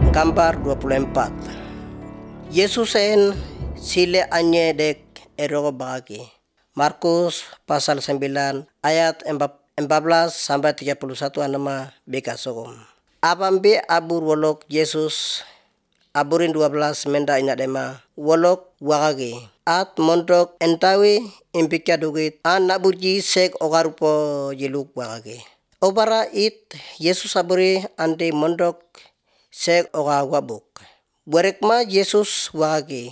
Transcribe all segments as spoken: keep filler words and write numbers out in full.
Gambar dua puluh empat. Yesus en sile anye dek erogo bagi. Markus pasal sembilan ayat empat belas sampai tiga puluh satu anama beka sogom. Abambe abur wolok Yesus aburin dua belas menda inadema wolok wagagi. At mondok entawi impikya dugit an nabuji sek ogarupo jiluk wagagi. Obara it Yesus aburi ante mondok sek oga wabuk. Berekma Yesus wagagi.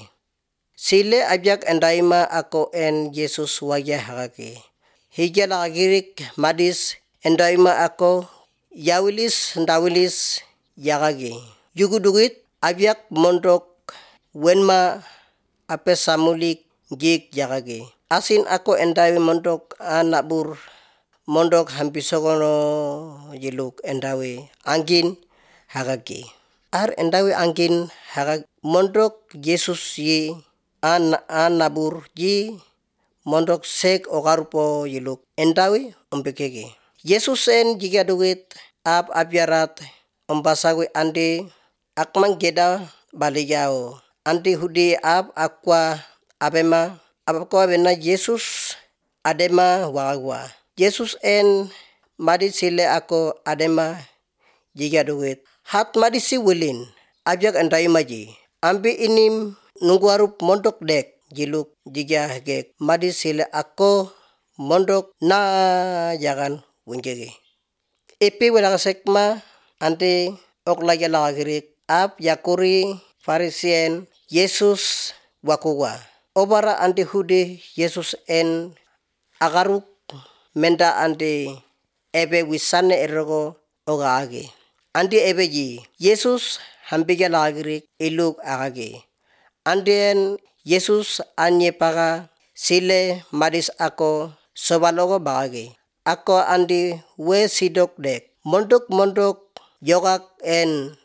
Sile ajak endaima ako en Yesus wajah hagagi. Hijala agirik madis endaima ako yawilis ndawilis yagagi. Jugu dugit ajak mondok wenma ape samulik gig yagagi. Asin ako endawi mondok anabur mondok hampisogono jiluk endawi angin hagagi. Ar endawi angin hagag mondok Yesus yi an an nabur ji mondok sek ogarupo yiluk endawi umpekegi. Yesus en jika duit ab abyarat umpasawi andi akmang geda baligao andi hudi ab akwa abema abakwa bena Yesus adema wagwa. Yesus en madi sile ako adema jika duit hat madi si wilin abjak endai maji ambi inim nungguarup mondok dek jiluk jika gek madi sile ako mondok na jangan wingkegi. Epi welang sekma ante ok lagi lagagirik ab yakuri farisien Yesus wakuwa. Obara ante hude Yesus en agaruk menda ante ebe wisane erogo oga age. Andi ebeji Yesus hambiga lagagirik iluk agage. Andien Yesus anye paga sile madis ako sobalogo bagage. Ako andi we sidok dek mondok mondok yogak en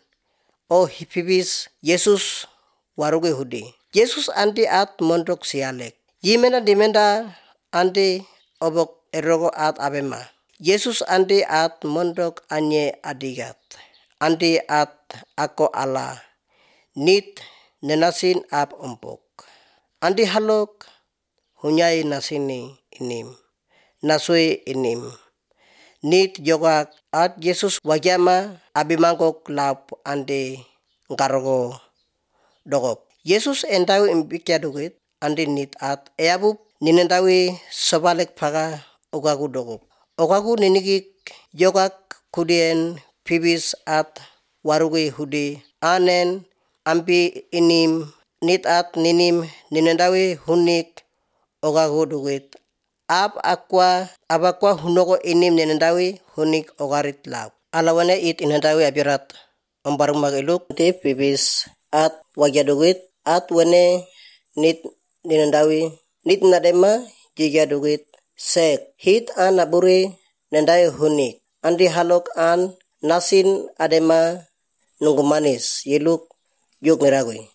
o hipibis Yesus waruge hudi. Yesus andi at mondok sialek. Yimena dimenda andi obok erogo at abema. Yesus andi at mondok anye adigat. Andi at ako ala nit nenasin ap umpok. Andi halok hunyai nasini inim. Nasui inim. Nit jogak at Yesus wajama abimangkok lap andi ngarogo dogop. Yesus entawi impikya dugit andi nit at eabup ninentawi sobalek paga ugagu dogop. Ugagu ninigik jogak kudien pibis at warugi hudi anen ampi inim nit at ninim ninendawi hunik ogagu dugit ab akwa abakwa hunogo inim ninendawi hunik ogarit lab. Alawane it inendawi abirat ambarung magiluk te pibis at wajah dugit at wane nit ninendawi nit nadema jiga dugit sek hit an naburi nendawi hunik andi halok an nasin adema nunggu manis yeluk yuk ngeragui.